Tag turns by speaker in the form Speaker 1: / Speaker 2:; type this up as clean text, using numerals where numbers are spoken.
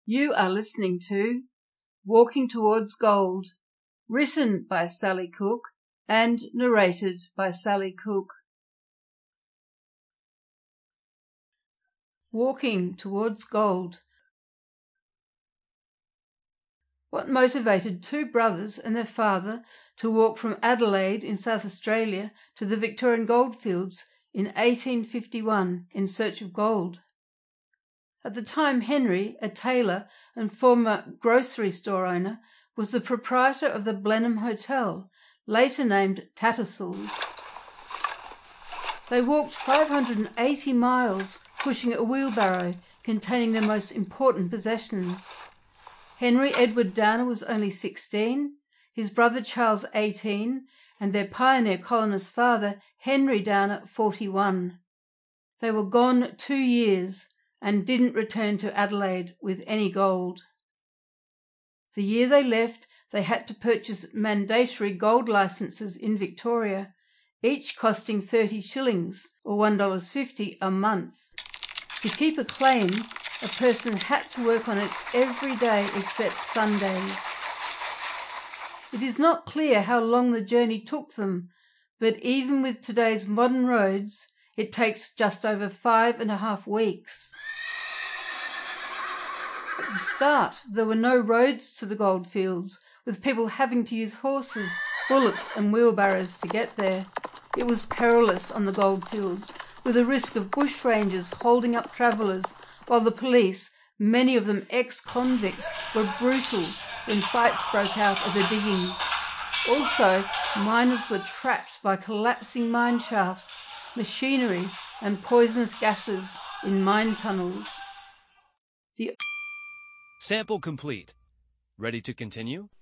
Speaker 1: You are listening to Walking Towards Gold, written by Sally Cook and narrated by Sally Cook. Walking Towards Gold. What motivated two brothers and their father to walk from Adelaide in South Australia to the Victorian goldfields in 1851 in search of gold? At the time, Henry, a tailor and former grocery store owner, was the proprietor of the Blenheim Hotel, later named Tattersall's. They walked 580 miles, pushing a wheelbarrow containing their most important possessions. Henry Edward Downer was only 16, his brother Charles 18, and their pioneer colonist father, Henry Downer, 41. They were gone 2 years and didn't return to Adelaide with any gold. The year they left, they had to purchase mandatory gold licenses in Victoria, each costing 30 shillings or $1.50 a month. To keep a claim, a person had to work on it every day except Sundays. It is not clear how long the journey took them, but even with today's modern roads, it takes just over 5.5 weeks. At the start, there were no roads to the goldfields, with people having to use horses, bullocks and wheelbarrows to get there. It was perilous on the goldfields, with the risk of bushrangers holding up travellers, while the police, many of them ex-convicts, were brutal when fights broke out at the diggings. Also, miners were trapped by collapsing mine shafts, machinery and poisonous gases in mine tunnels.
Speaker 2: Sample complete. Ready to continue?